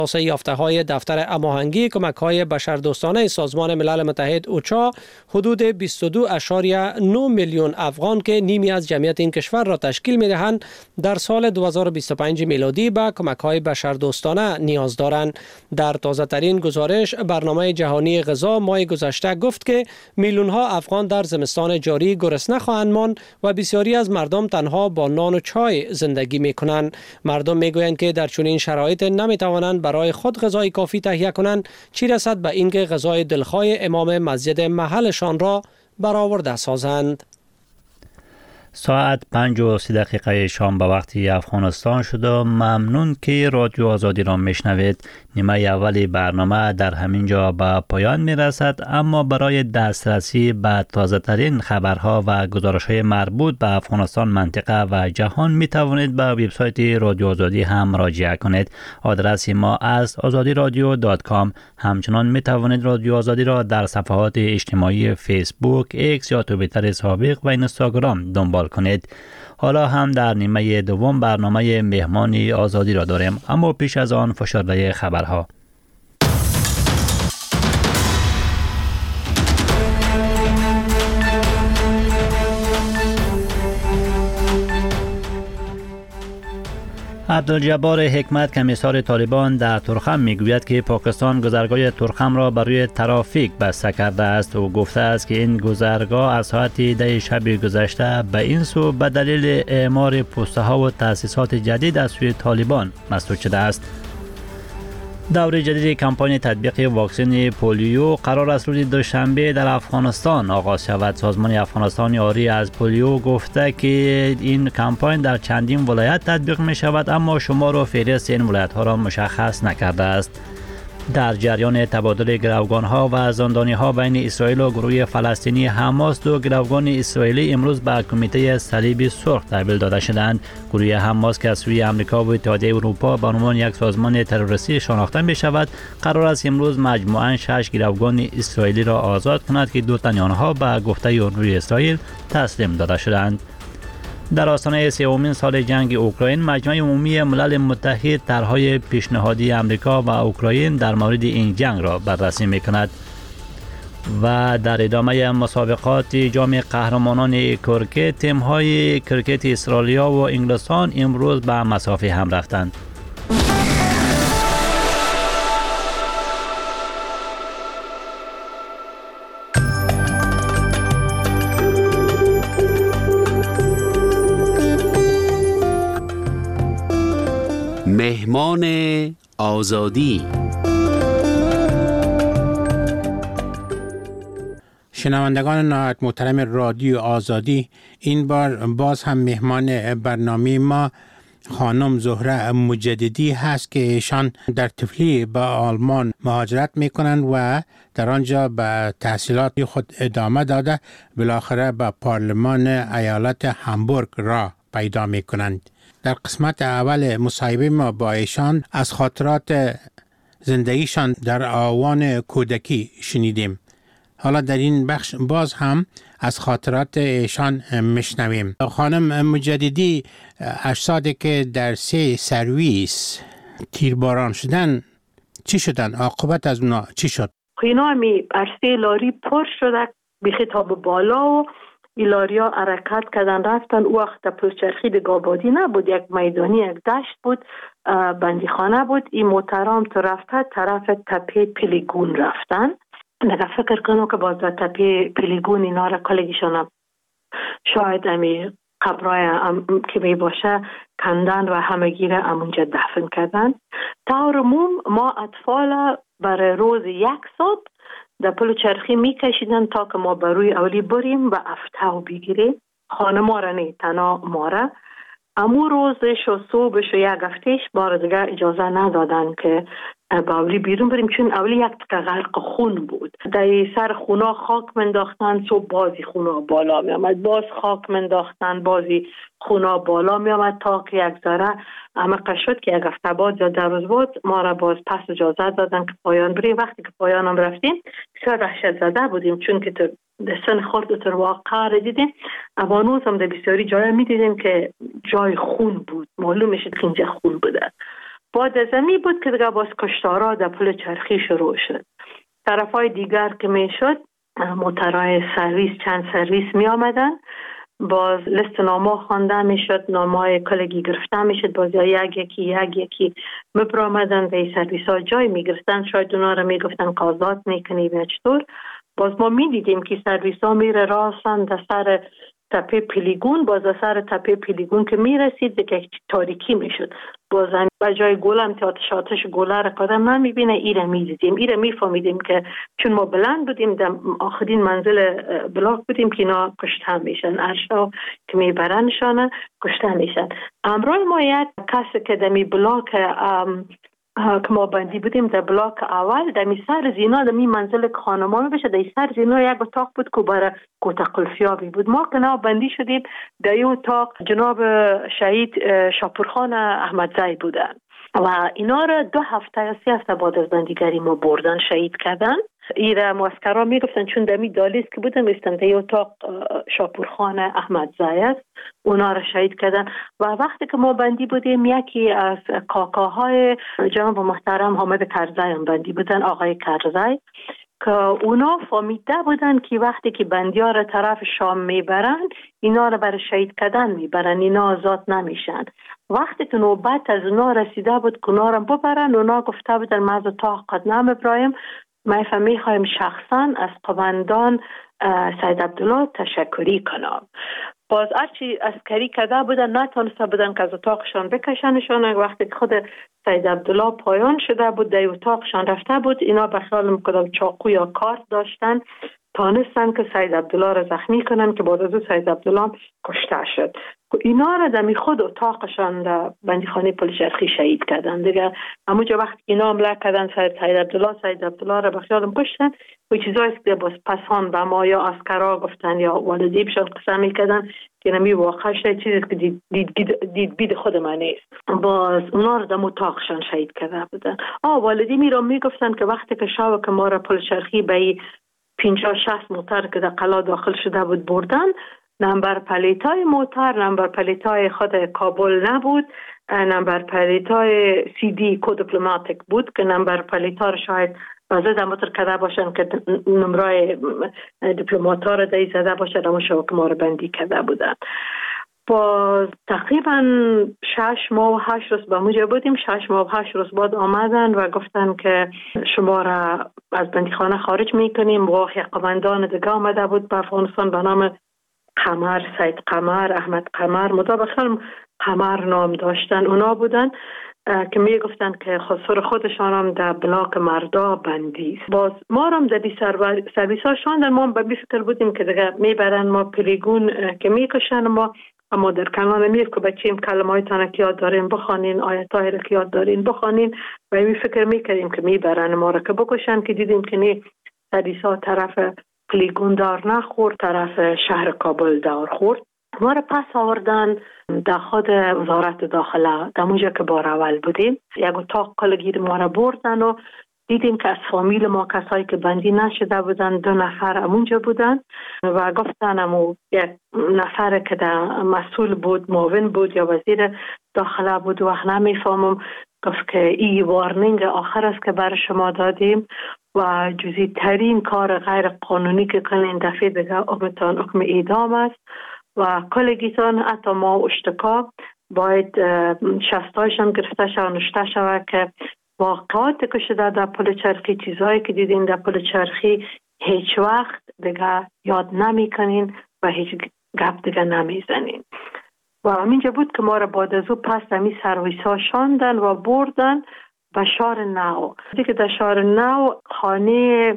توسعه یافته‌های دفتر هماهنگی کمک‌های بشردوستانه سازمان ملل متحد اوچا حدود 22.9 میلیون افغان که نیمی از جمعیت این کشور را تشکیل می‌دهند در سال 2025 میلادی به کمک‌های بشردوستانه نیاز دارند. در تازه‌ترین گزارش برنامه جهانی غذا ماه گذشته گفت که میلیون‌ها افغان در زمستان جاری گرسنه خواهند ماند و بسیاری از مردم تنها با نان و چای زندگی می‌کنند. مردم می‌گویند که در چنین شرایط نمی‌توانند برای خود غذای کافی تهیه کنند، چی رسد به اینکه غذای دلخواه امام مسجد محلشان را برآورده سازند. ساعت 5:30 شام به وقت افغانستان شد و ممنون که رادیو آزادی را میشنوید. نیمه اول برنامه در همین جا به پایان میرسد، اما برای دسترسی به تازه ترین خبرها و گزارش های مربوط به افغانستان، منطقه و جهان می توانید به وبسایت رادیو آزادی هم مراجعه کنید. آدرس ما است azadiradio.com. همچنان می توانید رادیو آزادی را در صفحات اجتماعی فیسبوک، ایکس یا توییتر سابق و اینستاگرام دنبال کنید. حالا هم در نیمه دوم برنامه مهمان آزادی را داریم، اما پیش از آن فشرده خبرها. عبدالجبار حکمت کمیسار طالبان در ترخم میگوید که پاکستان گذرگاه ترخم را برای ترافیک بسته کرده است و گفته است که این گذرگاه از ساعت 10 شب گذشته به این سو به دلیل اعمار پوسته ها و تأسیسات جدید از سوی طالبان مسدود شده است. دور جدید کمپاین تطبیق واکسن پولیو قرار است روز دوشنبه در افغانستان آغاز شود. سازمان افغانستان آری از پولیو گفته که این کمپاین در چندین ولایت تطبیق می شود، اما شمار و فهرست این ولایت ها را مشخص نکرده است. در جریان تبادل گروگان‌ها و زندانی‌ها بین اسرائیل و گروه فلسطینی حماس، دو گروگان اسرائیلی امروز به کمیته صلیب سرخ تحویل داده شدند. گروه حماس که از سوی آمریکا و اتحادیه اروپا به عنوان یک سازمان تروریستی شناخته می‌شود، قرار است امروز مجموعاً 6 گروگان اسرائیلی را آزاد کند که دو تن آنها به گفته نیروی اسرائیل تسلیم داده شدند. در آستانه سومین سال جنگ اوکراین، مجمع عمومی ملل متحد طرح‌های پیشنهادی آمریکا و اوکراین در مورد این جنگ را بررسی می‌کند. و در ادامه مسابقات جام قهرمانان کرکت، تیم‌های کرکت استرالیا و انگلستان امروز به مسافه هم رفتند. مهمان آزادی. شنوندگان نهایت محترم رادیو آزادی، این بار باز هم مهمان برنامه ما خانم زهره مجددی هست که ایشان در طفلی به آلمان مهاجرت میکنند و در آنجا به تحصیلات خود ادامه داده بالاخره به پارلمان ایالت هامبورگ را پیدا میکنند. در قسمت اول مصاحبه ما با ایشان از خاطرات زندگیشان در آوان کودکی شنیدیم. حالا در این بخش باز هم از خاطرات ایشان میشنویم. خانم مجددی، اجسادی که در 3 سرویس تیرباران شدن چی شدن؟ عاقبت از اونا چی شد؟ اینا می عرصه لاری پر شده به خطاب بالا و ایلاریا حرکت کردن رفتن. او وقت پلچرخی دیگه آبادی نبود، یک میدانی، یک دشت بود، بندیخانه بود. این محترم تو رفته طرف تپه پلیگون رفتن. نگه فکر کنم که باز در تپه پلیگون اینا را کلگیشان شاید امی قبرای که می باشه کندن و همگی را امونجا دفن کردن. طور عموم ما اطفال برای روز 1 ساعت در پل چرخی می کشیدن تا که ما بروی اولی بریم و افتاو بگیریم. خانه ما را نه، تنها ما را. امو روزش و صبحش و 1 هفتهش بار دیگه اجازه ندادن که با اولی بیرون بریم، چون اولی یک تکه غرق خون بود. در سر خونا خاک منداختن، صبح بازی خونا بالا می آمد، باز خاک منداختن، بازی خونا بالا می آمد تا که یک ذره عمق شد که 1 هفته بعد یا 10 روز بعد ما را باز پس اجازه دادن که پایان بریم. وقتی که پایان هم رفتیم بسیار وحشت زده بودیم، چون که در سن خورد تر واقع را دیدیم. اوانوز هم در بسیاری جای می دیدیم که جای خون بود، معلوم میشد که اینجا خون بوده. بعد از امی بود که دیگه باز کشتارا در پل چرخی شروع شد. طرفای دیگر که میشد موترهای سرویس، چند سرویس می آمدن، باز لیست نامه خوانده میشد، نامه کلگی گرفته میشد، باز یکی میپرامدن به این سرویس ها جای میگرفتن، شاید اونا رو میگفتن قاضات میکنیم یا چطور. باز ما میدیدیم که سرویس ها میره راستن در سر تپه پیلیگون، باز در سر تپه پیلیگون که میرسید دیگه تاریکی میشد، باز به جای گلم که آتش گله را قدم نمیبینه، ایره میدیدیم، ایره میفهمیدیم که چون ما بلند بودیم در آخرین منزل بلاک بودیم که اینا کشته میشن، ارشا که میبرنشانه کشته میشن. امروز ما یک کسی که دمی بلاک که ما بندی بودیم در بلاک اول، در سر زینا در منزل خانمان بشه، در سر زینا یک اتاق بود که برای کوته قلفیابی بود. ما که نا بندی شدیم در این اتاق جناب شهید شاپورخان احمدزی بودن و اینا را 2 هفته یا 3 هفته بعد از بندیگری ما بردن، شهید کردن. ایره معسکرها میگفتن چون دمی دالیز که بودن میستن در اتاق شاپورخان احمدزی است، اونا را شهید کردن. و وقتی که ما بندی بودیم یکی از کاکاهای جناب محترم حامد کرزی هم بندی بودن، آقای کرزی، که اونا فهمیده بودن که وقتی که بندی‌ها را طرف شام میبرن اینا را برای شهید کردن میبرن، اینا آزاد نمیشن. وقتی که نوبت از اونا رسیده بود که اونا را ببرن، اونا گفته بودن ما از اتاق قدم ابراهیم ما میخوایم شخصا از قماندان سید عبدالله تشکری کنم. باز هرچی عسکری کرده بودن نتونسته بودن که از اتاقشان بکشنشان. وقتی که خود سید عبدالله پایان شده بود در اتاقشان رفته بود، اینا به خیال میکردم چاقو یا کارت داشتن، تانستن که سید عبدالله را زخمی کنن که بعد از سید عبدالله کشته شد. اینا را در خود اتاقشان در بندیخانه پل چرخی شهید کردن دیگه. همونجا وقتی اینا حمله کردن سید عبدالله را به خیالم کشتن. و چیزایی که باز پسان به ما یا عسکرها گفتن یا والدیبشان قسم میکردن که نمی واقع شده چیزی که دید بید خود من نیست. باز اونا را در اتاقشان شهید کرده بودن. والدی می را میگفتن که وقتی که شب که ما را پل چرخی به 50-60 موتر که در قلعه داخل شده بود بردن، نمبر پلیتای موتر نمبر پلیتای خود کابل نبود، نمبر پلیتای CD کد دیپلماتیک بود که نمبر پلیتا شاید وزد موتر کرده باشن که نمرای دیپلماتا را دایی زده باشن، اما شوک ما را بندی کرده بودن. با تقریبا 6 ماه و 8 روز به موجه بودیم. 6 ماه و 8 روز بعد آمدن و گفتن که شما را از بندیخانه خارج میکنیم. واقعی قماندان دیگه آمده بود به افغانستان به نام قمر، سید قمر، احمد قمر، مطابقا قمر نام داشتن. اونا بودن که می گفتن که خسر خودشان هم در بلاک مردا بندی است. باز ما هم در سرویس ها شاندن. ما به فکر بودیم که دیگه میبرن ما پلیگون که میکشن ما، اما در کنان امیر که بچیم کلمه های تانه که یاد دارین بخوانین، آیت های را که یاد دارین بخوانین، و می فکر میکردیم که میبرن ما را که بکشن، که دیدیم که نه، سرویس ها طرف پلیگون دار نخورد، طرف شهر کابل دار خورد. ما را پس آوردن در خود وزارت داخله، در اونجا که بار اول بودیم. یک اتاق کلگیر ما را بردن و دیدیم که از فامیل ما کسایی که بندی نشده بودن 2 نفر امونجا بودن و گفتن امو یک نفر که در مسئول بود، معاون بود یا وزیر داخله بود، وقت نمیفهمم، گفت که این وارنینگ آخر است که برای شما دادیم و جزئی ترین کار غیر قانونی که کنین دفعه دیگه حکم اعدام است و کلگیتان حتی ما اشتکا باید شستایشان گرفته شود و نشته شود که واقعات که شده در پل چرخی، چیزهایی که دیدین در پل چرخی هیچ وقت دیگه یاد نمی کنین و هیچ گپ دیگه نمی زنین. و همینجا بود که ما را بعد از او پس همی سرویس ها شاندن و بردن به شهر نو. دیگه در شهر نو خانه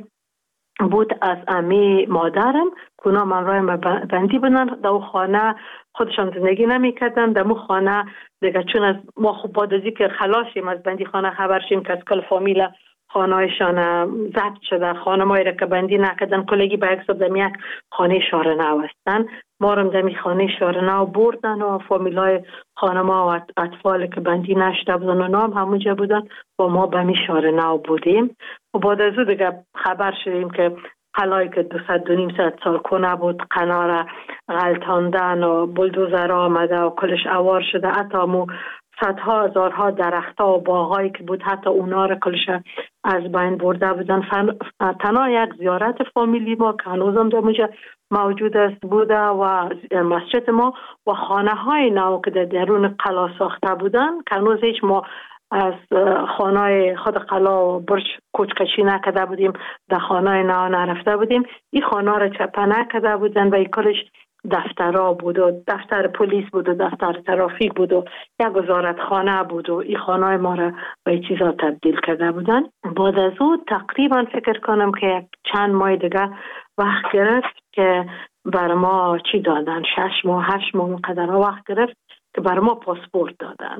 بود از امی مادرم که اونا من رایم بندی بودن. در او خانه خودشان زندگی نمی کردن. در او خانه دیگه چون از ما خوب بعد از که خلاصیم از بندی خانه خبر شیم که از کل فامیل خانه هایشان ضبط شده، خانه مایی را که بندی نکردن کلگی به حساب دمی یک خانه شهر نو هستن. ما رو دمی خانه شهر نو بردن و فامیل های خانه ما و اطفال که بندی نشده بودن و نام همونجا بودن و ما به می شهر نو بودیم. و بعد از او دیگه خبر شدیم که قلعه‌ای که 200-200 سال کنه بود قنا را غلطاندن و بلدوزر آمده و کلش اوار شده. حتی مو صدها هزارها درخت‌ها و باغایی که بود حتی اونا را کلش از بین برده بودن. تنها یک زیارت فامیلی ما که هنوزم در اونجا موجود است بوده و مسجد ما و خانه های نو که در درون قلا ساخته بودن که هنوز هیچ ما از خانه خود قلا و برج کوچکشی نکرده بودیم، در خانه نو نرفته بودیم. این خانه را چپه نکرده بودن و این کلش دفترها بود و دفتر پلیس بود و دفتر ترافیک بود و یک وزارت خانه بود و این خانه ما را به این چیزا تبدیل کرده بودن. بعد از او تقریبا فکر کنم که یک چند ماه دیگه وقت گرفت که بر ما چی دادن، 6 ماه 8 ماه قدر وقت گرفت که بر ما پاسپورت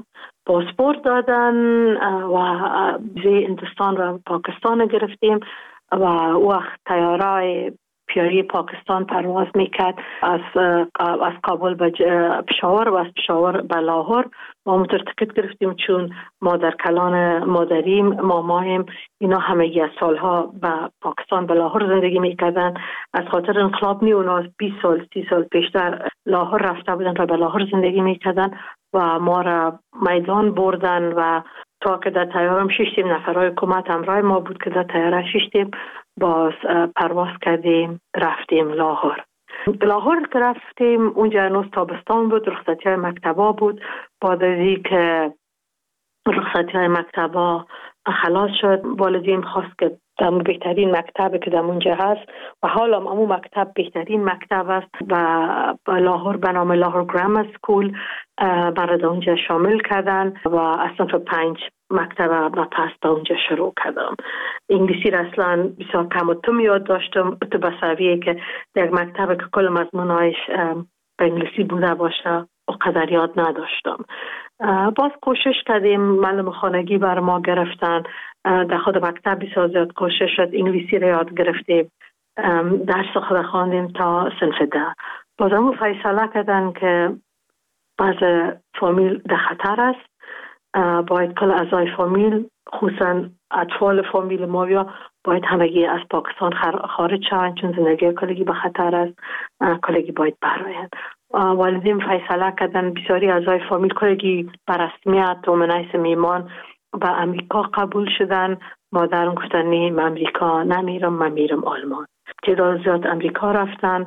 دادن و ویزای هندوستان و پاکستان گرفتیم و وقت طیاره پیاری پاکستان پرواز میکرد از کابل به پشاور و از پشاور به لاهور. ما موتور تکت گرفتیم چون مادر کلان مادریم مامایم اینا همگی از سالها به پاکستان به لاهور زندگی میکردن. از خاطر انقلاب اونا 20 سال 30 سال پیشتر لاهور رفته بودن و به لاهور زندگی میکردن و ما را میدان بردن و تا که در طیارم ششتیم نفرهای حکومت همراه ما بود که در طیاره ششتیم باز پرواز کردیم رفتیم لاهور که رفتیم اونجا هنوز تابستان بود، رخصتی های مکتبا بود. بعد از این که رخصتی های مکتبا خلاص شد والدین خواست که در بهترین مکتب که در اونجا هست و حالا همون مکتب بهترین مکتب است و لاهور به نام لاهور گرامر سکول برای اونجا شامل کردن و اصلا تو 5 مکتب و پس در اونجا شروع کردم. انگلیسی را اصلا بسیار کم و تم یاد داشتم تو به سویه که در مکتب که کل مضمونایش به انگلیسی بوده باشه و قدر یاد نداشتم. باز کوشش کردیم، معلم خانگی بر ما گرفتن، در خود مکتب بسیار زیاد کوشش شد، انگلیسی را یاد گرفتیم، درس خود خواندیم تا صنف 10. باز همون فیصله کردن که بعض فامیل در خطر است، باید کل اعضای فامیل خصوصا اطفال فامیل ما باید همگی از پاکستان خارج شوند چون زندگی کلگی به خطر است، کلگی باید برآیند. والدین فیصله کردن بسیاری اعضای فامیل کلگی بر رسمیت و منعیس میمان به امریکا قبول شدن. مادرم گفتن نه من امریکا نمیرم، من میرم آلمان. تعداد زیاد امریکا رفتن،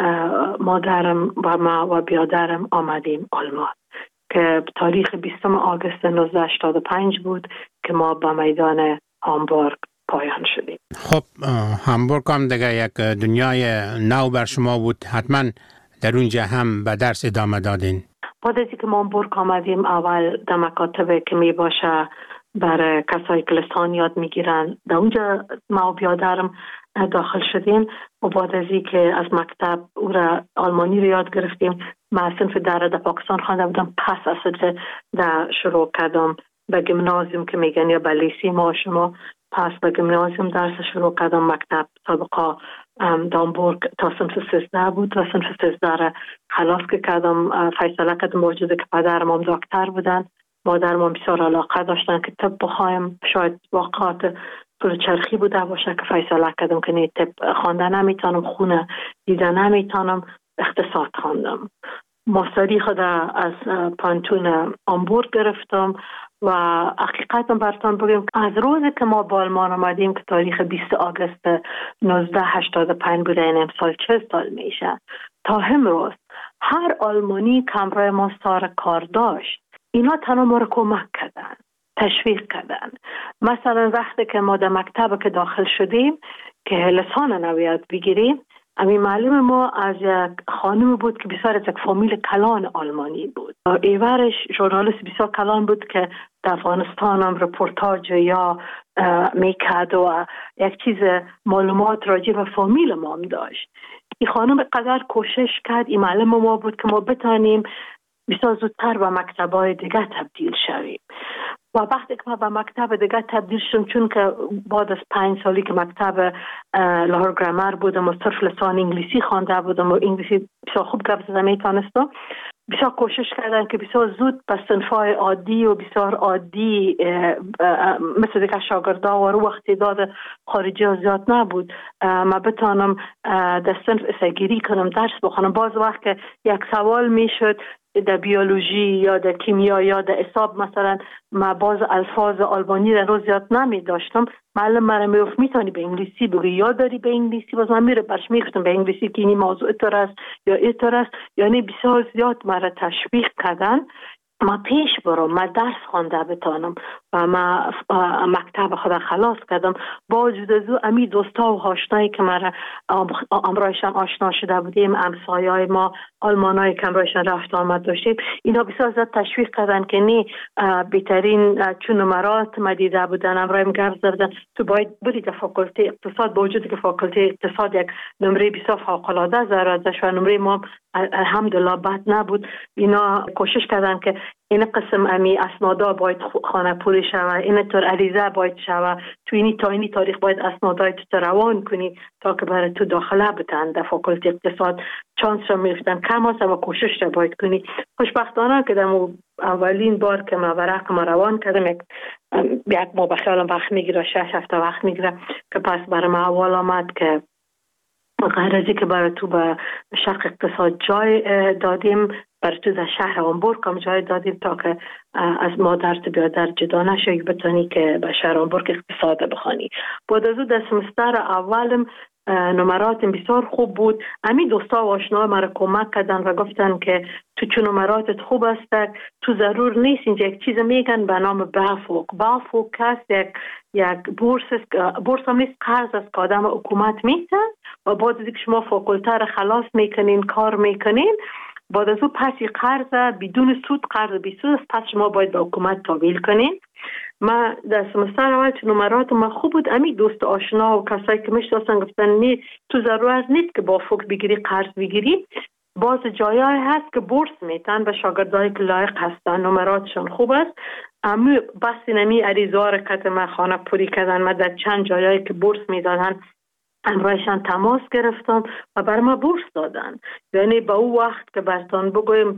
مادرم و ما و بیادرم آمدیم آلمان که تاریخ 20 آگوست 1985 بود که ما به میدان هامبورگ پایان شدیم. خب هامبورگ هم دیگه یک دنیای نو بر شما بود، حتما در اونجا هم به درس ادامه دادین. بعد از اینکه ما هامبورگ آمدیم اول در مکاتب که می باشه برای کسایی که لسان یاد میگیرن در اونجا ما و بیادرم داخل شدیم و بعد از اینکه از مکتب او را آلمانی رو یاد گرفتیم ما صنف در پاکستان خوانده بودم، پس از صنف در شروع کردم به گیمنازیوم که میگن یا به لیسه ما شما، پس به گیمنازیوم درس شروع کردم. مکتب سابقا هامبورگ تا صنف 13 بود و صنف 13 را خلاص کردم. فیصله کردم موجوده که پدرم هم دکتر بودن، مادرم بسیار علاقه داشتن که طب بخوایم، شاید واقعات پول چرخی بوده باشه که فیصله کردم که نه طب خوانده نمیتونم، خونه دیده نمیتونم، اقتصاد خواندم. ماستری خود از پانتون هامبورگ گرفتم و حقیقتا براتون بگم از روزی که ما به آلمان آمدیم که تاریخ 20 آگوست 1985 بوده، این امسال 40 سال میشه، تا امروز هر آلمانی که همراه ما سر کار داشت اینا تنها ما رو کمک کردن، تشویق کردن. مثلا وقتی که ما در مکتب که داخل شدیم که لسان نو بگیریم، امی معلم ما از یک خانم بود که بسیار از یک فامیل کلان آلمانی بود. ایورش ژورنالیست بسیار کلان بود که در افغانستان هم رپورتاج یا میکرد و یک چیز معلومات راجع به فامیل ما هم داشت. این خانم قدر کوشش کرد، این معلم ما بود که ما بتانیم بسیار زودتر به مکتب‌های دیگه تبدیل شویم. و وقتی که ما به مکتب دیگه تبدیل شدم، چون که بعد از 5 سالی که مکتب لاهور گرامر بودم و صرف لسان انگلیسی خوانده بودم و انگلیسی بسیار خوب گپ زدن میتونستم، بسیار کوشش کردن که بسیار زود به صنف‌های عادی و بسیار عادی مثل دیگه شاگردا و رو وقتی داد خارجی ها زیاد نبود ما بتانم در صنف اسگیری کنم، درس بخونم. باز وقت که یک سوال میشد در بیولوژی یا در کیمیا یا در حساب مثلا ما باز الفاظ آلمانی را روز یاد نمی داشتم، معلم مرا میگفت میتونی به انگلیسی بگی یا داری به انگلیسی، باز من میره برش میگفتم به انگلیسی که این موضوع اینطور است یا اینطور است. یعنی بسیار زیاد مرا تشویق کردن ما پیش برم، ما درس خوانده بتانم و ما مکتب خود خلاص کردم. با وجود از او امی دوستا و آشنایی که مرا امرایشان آشنا شده بودیم، همسایه‌های ما آلمانایی که امرایشان رفت آمد داشتیم، اینا بسیار زیاد تشویق کردن که نه بهترین چون نمرات ما دیده بودن، امرایم گرد زدن تو باید بری در فاکولته اقتصاد، با وجود که فاکولته اقتصاد یک نمره بسیار فوق‌العاده زرازش و نمره ما الحمدلله بد نبود. اینا کوشش کردن که این قسم امی اسنادا باید خانه پوری شود، این طور عریضه باید شود، تو اینی تاریخ باید اسنادای تو روان کنی تا که برای تو داخله بتن در فاکولته اقتصاد. چانس را میفتن کم هست و کوشش را باید کنی. خوشبختانه که در اولین بار که ما ورق ما روان کردم یک ما بخیالم وقت میگیره، 6 هفته وقت میگیره که پس برای ما اول آمد که غیر ازی که برای تو به شرق اقتصاد جای دادیم، برای تو در شهر هامبورگ هم جای دادیم تا که از مادر تو بیادر جدا نشوی بتانی که به شهر هامبورگ اقتصاد بخوانی. بعد از او در سمستر اولم نمراتم بسیار خوب بود. همین دوستا و آشنا مرا کمک کردن و گفتن که تو چون نمراتت خوب است تو ضرور نیست اینجا یک چیز میگن به نام بافوک است، یک بورس هم نیست، قرض است که آدم حکومت میتن و بعد از اینکه شما فاکولته را خلاص میکنین کار میکنین، بعد از او پسی قرض بدون سود، قرض بی سود است، پس شما باید به حکومت تحویل کنین. ما در سمستر اول چون نمرات ما خوب بود، امی دوست آشنا و کسایی که میشناسن گفتن نه تو ضرورت نیست که با فوق بگیری قرض بگیری، باز جایای هست که بورس میتن به شاگردایی که لایق هستن، نمراتشون خوب است. اما بس نمی عریضه ها رکت ما خانه پوری کردن، ما در چند جایایی که بورس میدادن امرایشان تماس گرفتم و بر ما بورس دادن. یعنی با او وقت که برتان بگویم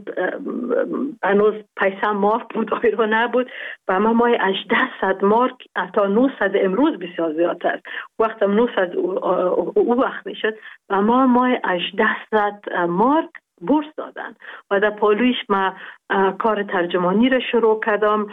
هنوز پیسه مارک بود آیرو نبود و ما مای 1800 مارک تا 900 امروز بسیار زیاد است، وقتم 900 او وقت میشد و ما مای 1800 مارک بورس دادن و در پالویش ما کار ترجمانی را شروع کردم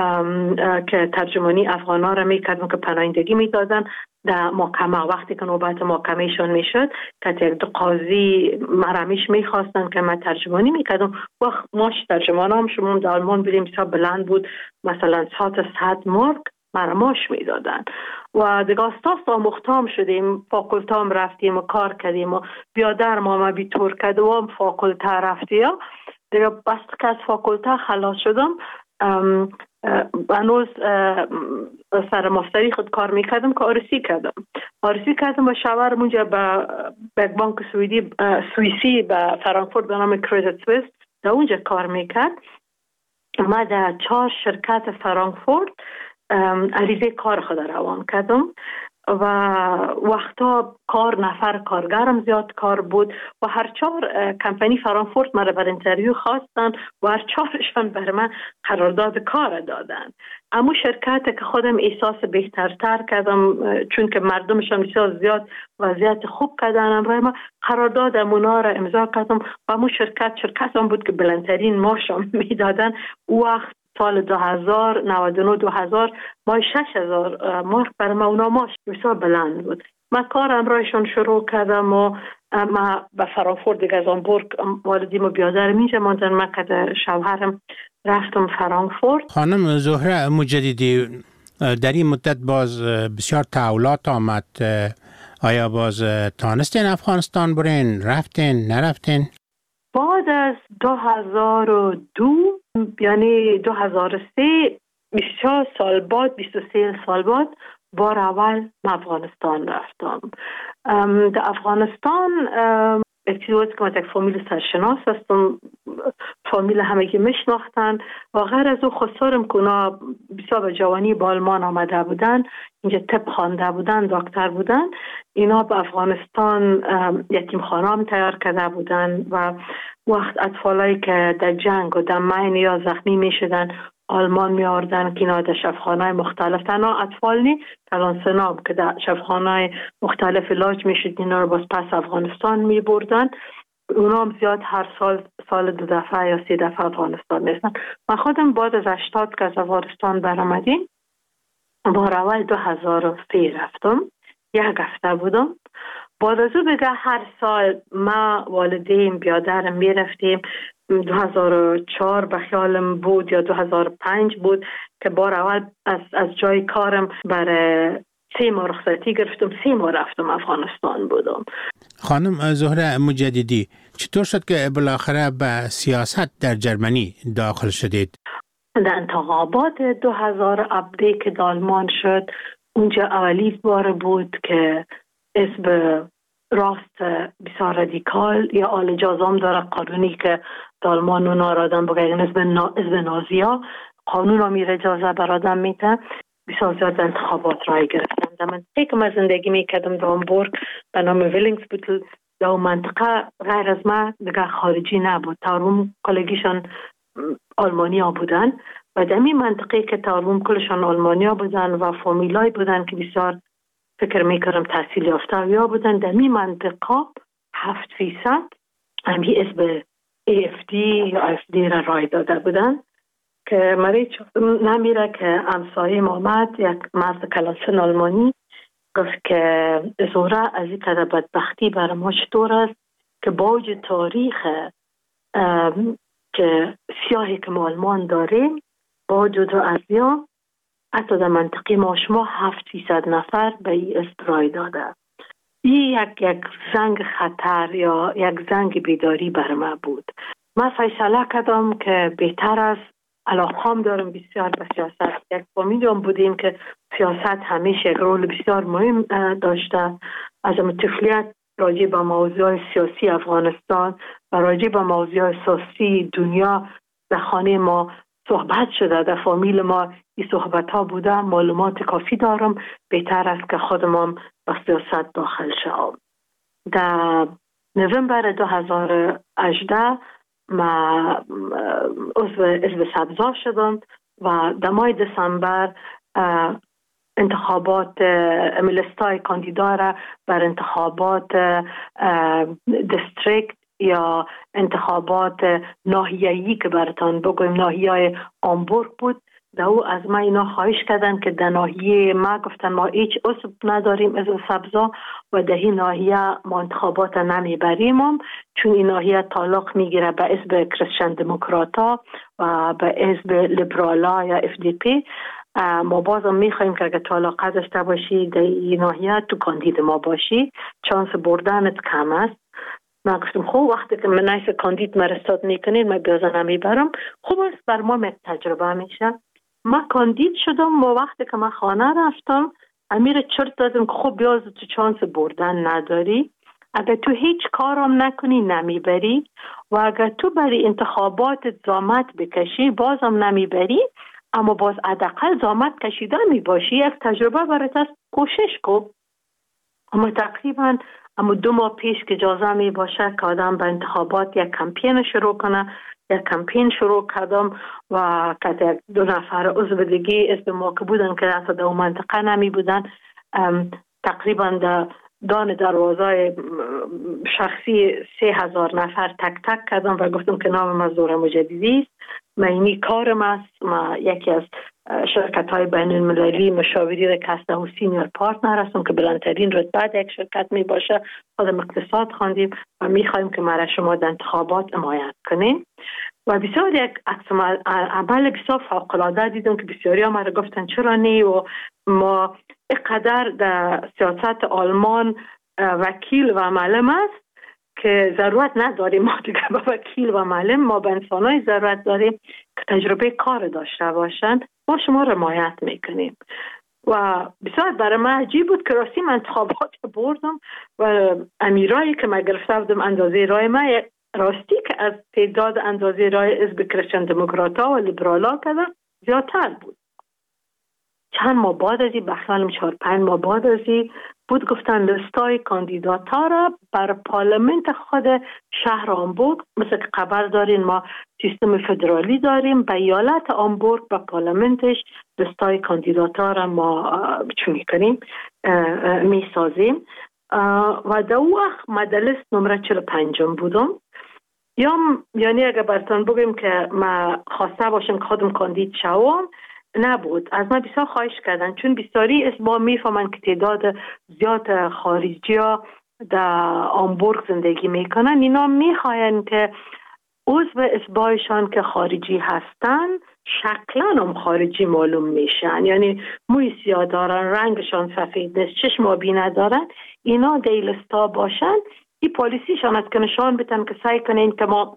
که ترجمانی افغانا را میکردم که پناهندگی میدادن در محکمه. وقتی که نوبت محکمهشون میشد که یک دو قاضی مرمیش میخواستن که من ترجمانی میکردم، وقت ماش ترجمانم شما در آلمان بودیم بسیار بلند بود، مثلا 100 مارک مرماش میدادن و دیگه استاس آموختام شدیم، فاکولتام رفتیم و کار کردیم و بیادر ما بیتور کردیم و فاکولته رفتیم دیگه. بس که از فاکولته خلاص شدم هنوز سر ماستری خود کار میکردم که آرسی کردم و شوهرم اونجا به بانک سوئیسی به فرانکفورت به نام کریدیت سوئیس در اونجا کار میکرد. ما در 4 شرکت فرانکفورت عریضه کار خود روان کردم و وقتا نفر کارگرم زیاد کار بود و هر 4 کمپانی فرانکفورت مرا بر انترویو خواستن و هر 4شان بر من قرارداد کار دادن. اما شرکت که خودم احساس بهترتر کردم چون که مردمشان بسیار زیاد وضعیت خوب کردن، امروز ما قرارداد امونا را امضا کردم و امو شرکت هم بود که بلندترین ماشم میدادن. وقت سال 2000 ما 6000 مارک برای ما اونا ماش بسیار بلند بود. ما کار امرایشان شروع کردم و ما به فرانکفورت دیگه از هامبورگ والدیم و بیادرم اینجا ماندن. ما که شوهرم رفتم فرانکفورت. خانم زهره مجددی در این مدت باز بسیار تحولات آمد، آیا باز تانستین افغانستان برین؟ رفتین؟ نرفتین؟ بعد از 2002 یعنی 2003 24 سال بعد 23 سال بعد بار اول افغانستان رفتم. در افغانستان اکتیویت که من یک فامیل سرشناس هستم، فامیل همگی میشناختن و غیر از او خسارم که اونا بسیار به جوانی با آلمان آمده بودن، اینجا طب خوانده بودن، دکتر بودن. اینا به افغانستان یتیم خانه هم تیار کرده بودن و وقت اطفالایی که در جنگ و در مین یا زخمی می شدن آلمان می آوردن که اینا در شفاخانه‌های مختلف، تنها اطفال نی کلان سناب که در شفاخانه‌های مختلف علاج می شد، اینا رو باز پس افغانستان می بردن. اونا هم زیاد هر سال 2 دفعه یا 3 دفعه افغانستان نیستن. من خودم بعد از 80 که از افغانستان برآمدیم بار اول 2003 رفتم، 1 هفته بودم. بعد از او بگه هر سال ما والدین بیادرم می رفتیم. 2004 به خیالم بود یا 2005 بود که بار اول از جای کارم برای 3 ماه رخصتی گرفتم، 3 ماه رفتم افغانستان بودم. خانم زهره مجددی، چطور شد که بالاخره به سیاست در جرمنی داخل شدید؟ در انتخابات 2017 که آلمان شد، اونجا اولی بار بود که اسم راست بسیار رادیکال یا آل جازام داره قانونی که آلمان اونا را آدم بگه اسم نازیا قانون را میره اجازه بر آدم میده. بسیار زیاد انتخابات رای گرفتم. در منطقه که من زندگی میکردم در هامبورگ به نام ویلینگسبوتل، در منطقه غیر از من دیگه خارجی نبود. تاروم کلگیشان آلمانیا بودن و در این منطقه که تاروم کلشان آلمانیا بودن و فامیلای بودن که بسیار فکر میکردم تحصیل یافته یا بودن. در این منطقه 7% همی اسم AFD یا AFD را رای داده بودن که مریض نمیره که همسایه آمد، یک مرد کلاسن آلمانی گفت که زهره از این قدر بدبختی برای ما چطور است که باوجود تاریخ که سیاهی که ما آلمان داریم باوجود ازیا حتی در منطقه ما شما 700 نفر به این استرای داده. این یک زنگ خطر یا یک زنگ بیداری بر ما بود. من فیصله کردم که بهتر است، علاقه‌ام دارم بسیار به سیاست. یک فامیلیم بودیم که سیاست همیشه یک رول بسیار مهم داشته. از طفولیت راجع به موضوع سیاسی افغانستان و راجع به موضوع سیاسی دنیا در خانه ما صحبت شده، در فامیل ما این صحبت ها بوده. معلومات کافی دارم، بهتر است که خودم به سیاست داخل شوم. در نوامبر 2018 ما عضو حزب سبزا شدم و در ماه دسامبر انتخابات لیستای کاندیدا را بر انتخابات دیستریکت یا انتخابات ناحیه‌ای که براتان بگویم ناحیه هامبورگ بود، در او از ما اینا خواهش کردن که در ناحیه ما گفتن ما هیچ عضو نداریم از سبزا و در این ناحیه ما انتخابات نمیبریم، چون این ناحیه تعلق میگیره به حزب کریستین دموکراتا و به حزب لیبرالا یا FDP. ما بازم میخوایم که اگر تو علاقه داشته باشی در این ناحیه تو کاندید ما باشی، چانس بردنت کم است. من گفتم خوب وقتی که من ایسا کاندید مرستاد میکنید من بیازه نمیبرم، خوب است بر ما تجربه میشه. من کاندید شدم و وقتی که من خانه رفتم امیر چرت دادم که خوب بیازه تو چانس بردن نداری، اگر تو هیچ کارم نکنی نمیبری و اگر تو برای انتخابات زامت بکشی بازم نمیبری، اما باز حداقل زامت کشیده میباشی، یک تجربه برات است، کوشش کن. اما تقریبا 2 ماه پیش که اجازه می باشه که آدم به انتخابات یک کمپین شروع کنه، یک کمپین شروع کردم و که 2 نفر عضو دیگه اسم ما که بودن که حتی در اون منطقه نمی بودن، تقریبا در دان دروازه شخصی 3000 نفر تک تک کردم و گفتم که نام من زهره مجددی است، من اینی کارم است، من یکی از شرکت های بین المللی مشاوری رکسته و سینیور پارتنر هستم که بلندترین رتبه یک شرکت می باشه. خودم اقتصاد خواندیم و می خواهیم که مرا شما در انتخابات حمایت کنیم و بسیار یک عمل بسیار فوق العاده دیدم که بسیاری ها مرا گفتن چرا نه و ما اینقدر در سیاست آلمان وکیل و معلم است که ضرورت نداریم ما دیگه با وکیل و معلم، ما به انسانای ضرورت داریم که تجربه کار داشته باشن. ما شما را حمایت میکنیم و بسیار برای من عجیب بود که راستی من انتخابات بردم و امیرایی که من گرفته بودم اندازه رای من راستی که از تعداد اندازه رای حزب کریستین دموکراتا و لیبرالا کردن زیادتر بود. چند ماه بعد از این بخیالم 4-5 ماه بعد از این بود گفتن لیستای کاندیداتا را بر پارلمنت خود شهر هامبورگ، مثل که خبر دارین ما سیستم فدرالی داریم، به ایالت هامبورگ و پارلمنتش لیستای کاندیداتا را ما چونی کنیم می سازیم و در وقت من در لیست نمره 45 بودم یعنی اگر براتون بگم که ما خواسته باشم که خودم کاندید شوم، نبود. از من بسیار خواهش کردن، چون بسیاری اسبا میفهمن که تعداد زیاد خارجی ها در آمبورگ زندگی میکنن. اینا میخواین که عضو اسبایشان که خارجی هستن شکلا هم خارجی معلوم میشن، یعنی موی سیاه دارن، رنگشان سفید نیست، چشم آبی ندارن، اینا دیلستا باشن. این پالیسیشان است که نشان بدن که سعی کنین که ما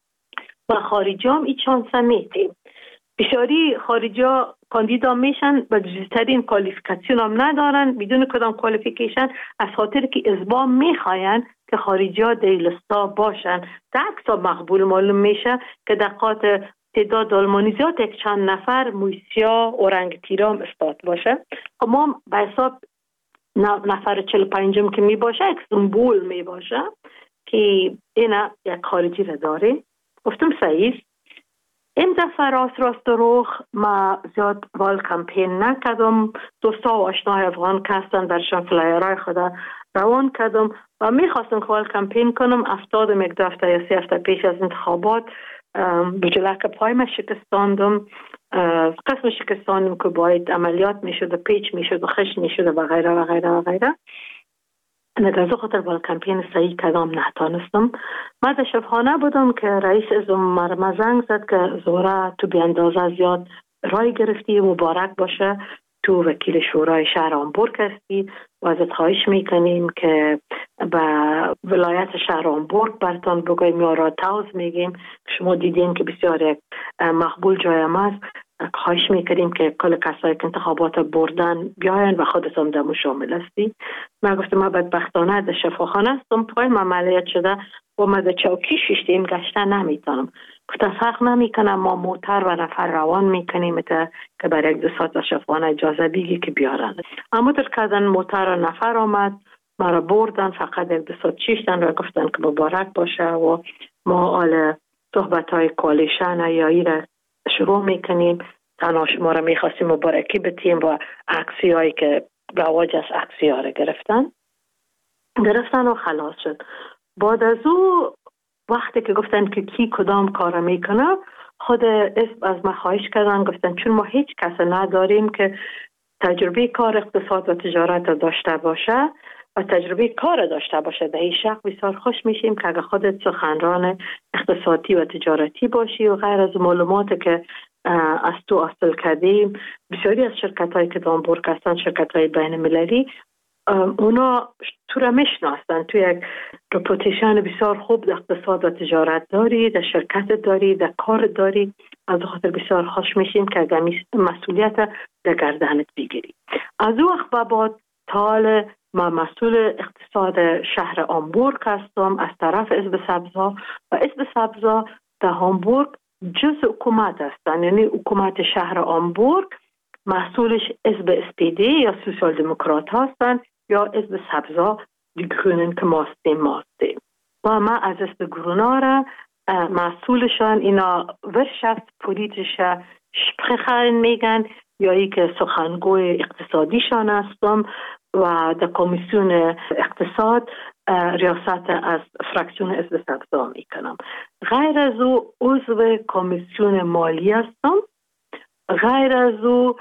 با خارجی هم این چانس میتیم. بسیاری خارجی ها کاندیدا میشن و جزترین کوالیفیکاسیون هم ندارن، بدون کدام کوالیفیکیشن، از خاطر که ازبا میخواین که خارجی ها دیلستا باشن. در عکس مقبول معلوم میشه که دقات تعداد آلمانی زیاد یک چند نفر مویسیا و رنگ تیرام استاد باشه. ما به حساب نفر 45 که می باشه یک سمبول می باشه که اینا یک خارجی را داره. گفتم صحیح. این دفعه راست روخ ما زیاد وال کمپین نکردم. دوستا و آشنای افغان که هستن برشان فلایرهای خدا روان کردم و میخواستم که وال کمپین کنم. 70 هفته یا 3 هفته پیش از انتخابات بجلک پای ما شکستاندم. قسم شکستاندم که باید عملیات میشد و پیچ میشد و خش میشد و غیره و غیره و غیره. نگرزو خاطر وال کمپین صحیح کدام نتانستم. من در شبخانه بودم که رئیس ازم مرمزنگ زد که زهره تو بی اندازه زیاد رای گرفتی، مبارک باشه، تو وکیل شورای شهر آمبورگ هستی و ازت خواهش میکنیم که به ولایت شهر آمبورگ برتان بگویم یا را تاوز میگیم. شما دیدین که بسیار مقبول جایم است. خواهش میکنیم که کل کسایی که انتخابات بردن بیاین و خودتون دمو شامل هستی. من گفتم من بدبختانه در شفاخانه هستم، پای من عملیات شده و من در چوکی شیشتیم گشتن نمیتونم. گفتم فرق نمیکنم، ما موتر و نفر روان میکنیم که برای 2 ساعت در شفاخانه اجازه بگی که بیارن. اما در کردن موتر و نفر آمد، مرا بردن، فقط 2 ساعت شیشتن و گفتن که مبارک باشه و ما آل صحبت های کوالیشن یا ایره شروع میکنیم. تنها شما را میخواستیم مبارکی بتیم و عکسی هایی که رواج از عکسی ها را گرفتن و خلاص شد. بعد از او وقتی که گفتن که کی کدام کار میکنه، خود اسم از ما خواهش کردن، گفتن چون ما هیچ کس نداریم که تجربه کار اقتصاد و تجارت داشته باشه و تجربه کار داشته باشه، در این شق بسیار خوش میشیم که اگه خودت سخنران اقتصادی و تجارتی باشی و غیر از معلومات که از تو حاصل کردیم. بسیاری از شرکت هایی که آمبورگ هستن، شرکت های بین مللی، اونا تو را میشناسن، تو یک رپوتیشن بسیار خوب در اقتصاد و تجارت داری، در شرکت داری، در کار داری. از خاطر بسیار خوش میشیم که اگر مسئولیت در گردنت بگیری. از او وقت بعد تال ما مسئول اقتصاد شهر آمبورگ هستم از طرف حزب سبزها و حزب سبزها در آمبورگ جز حکومت هستن، یعنی حکومت شهر آمبورگ مسئولش حزب SPD یا سوسیال دموکرات هستن یا حزب سبزها دی گرونن که ماستیم و ما از حزب گرونا را مسئولشان اینا ورشفت پولیتیشه شپخن میگن یا ای که سخنگوی اقتصادیشان هستم و در کمیسیون اقتصاد ریاست از فراکسیون حزب سبزها میکنم. غیر از او عضو کمیسیون مالی هستم. غیر از او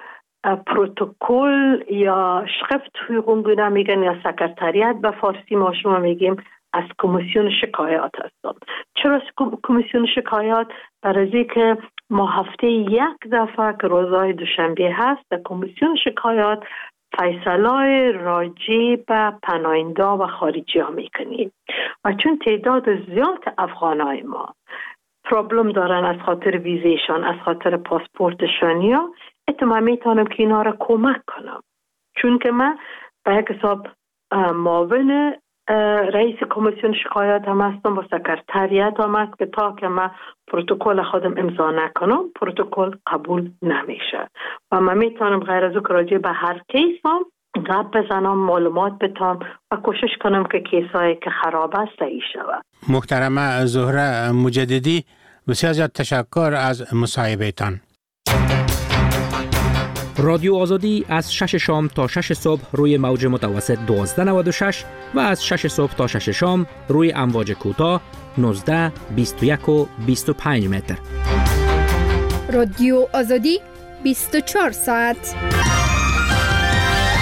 پروتکل یا شخفت حقوق میگن یا سکرتریت به فارسی ما شما میگیم از کمیسیون شکایات هستم. چرا کمیسیون شکایات؟ برای که ما هفته 1 دفعه که روزهای دوشنبه هست در کمیسیون شکایات فیصلای راجع به پناهنده و خارجی ها میکنیم و چون تعداد زیاد افغانای ما پرابلم دارن از خاطر ویزیشان، از خاطر پاسپورتشان، یا اتمام میتونم که اینا را کمک کنم، چون که من به یک حساب معاون رئیس کمیسیون شکایات هم هستم و سکرتریت هم هست که تا که من پروتکل خودم امضا نکنم پروتکل قبول نمیشه و من میتونم غیر از او که راجع به هر کیس هم گپ بزنم، معلومات بدم و کوشش کنم که کیسایی که خراب است صحیح شود. محترمه زهره مجددی، بسیار زیاد تشکر از مصاحبهتان. رادیو آزادی از 6 شام تا 6 صبح روی موج متوسط 1296 و از 6 صبح تا 6 شام روی امواج کوتاه 19، 21 و 25 متر. رادیو آزادی 24 ساعت.